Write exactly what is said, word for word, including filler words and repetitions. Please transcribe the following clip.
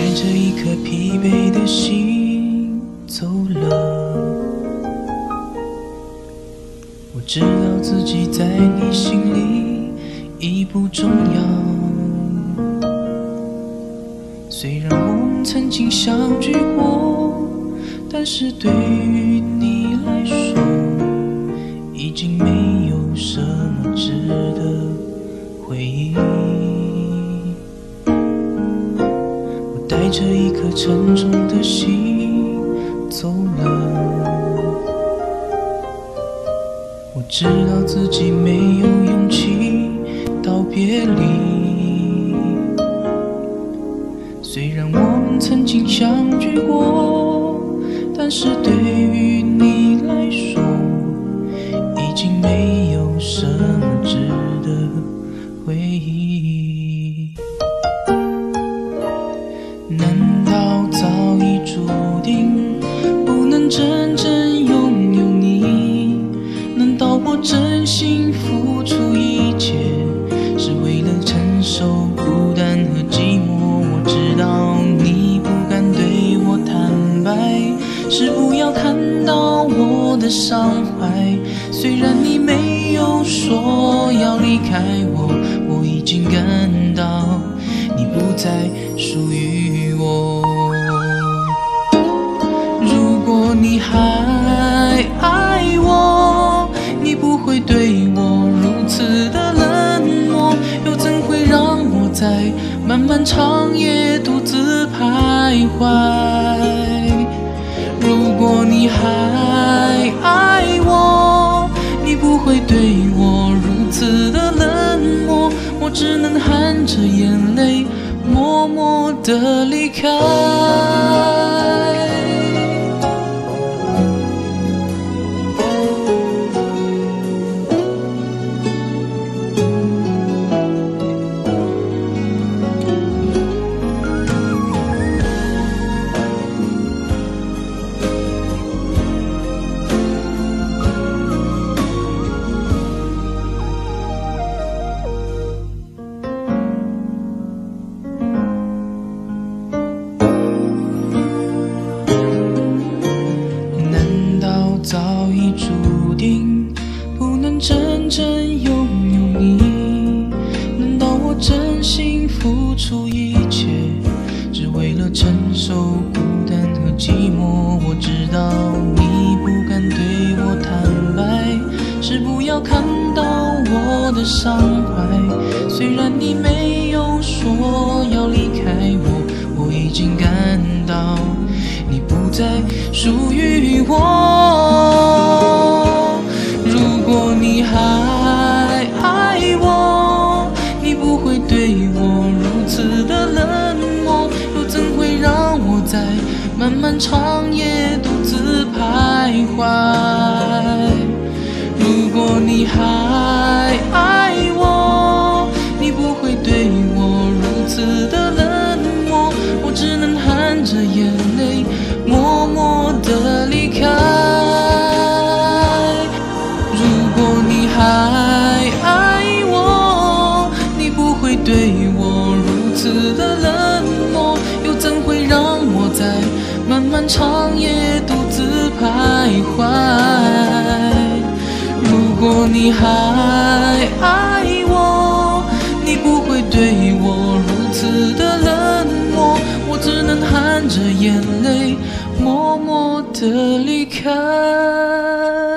着一颗疲惫的心走了。我知道自己在你心里已不重要，虽然我们曾经相聚过，但是对于你来说已经没有什么值得回忆。我带着一颗沉重的心走了，我知道自己没有勇气道别离，虽然我们曾经相聚过，但是对于你来说已经没有什么值得回忆。难道早已注定不能真正拥有你？难道我真心付出一切是为了承受孤单和寂寞？我知道你不敢对我坦白，是不要看到我的伤怀。虽然你没有说要离开我，我已经感到你不再属于我。如果你还爱我，你不会对我如此的冷漠，又怎会让我在漫漫长夜独自徘徊？如果你还爱我，你不会对我如此的冷漠，我只能含着眼泪默默地离开。早已注定不能真正拥有你，难道我真心付出一切只为了承受孤单和寂寞？我知道你不敢对我坦白，是不要看到我的伤怀。虽然你没有说要离开我，我已经感到你不再属于我。如果你还爱我，你不会对我如此的冷漠，又怎会让我在漫漫长夜独自徘徊？如果你还爱我，你不会对我如此的冷漠，我只能含着眼泪默默地离开。如果你还爱我，你不会对我如此的冷漠，又怎会让我在漫漫长夜独自徘徊？如果你还爱我，你不会对我如此的冷漠，我只能含着眼泪默默地离开。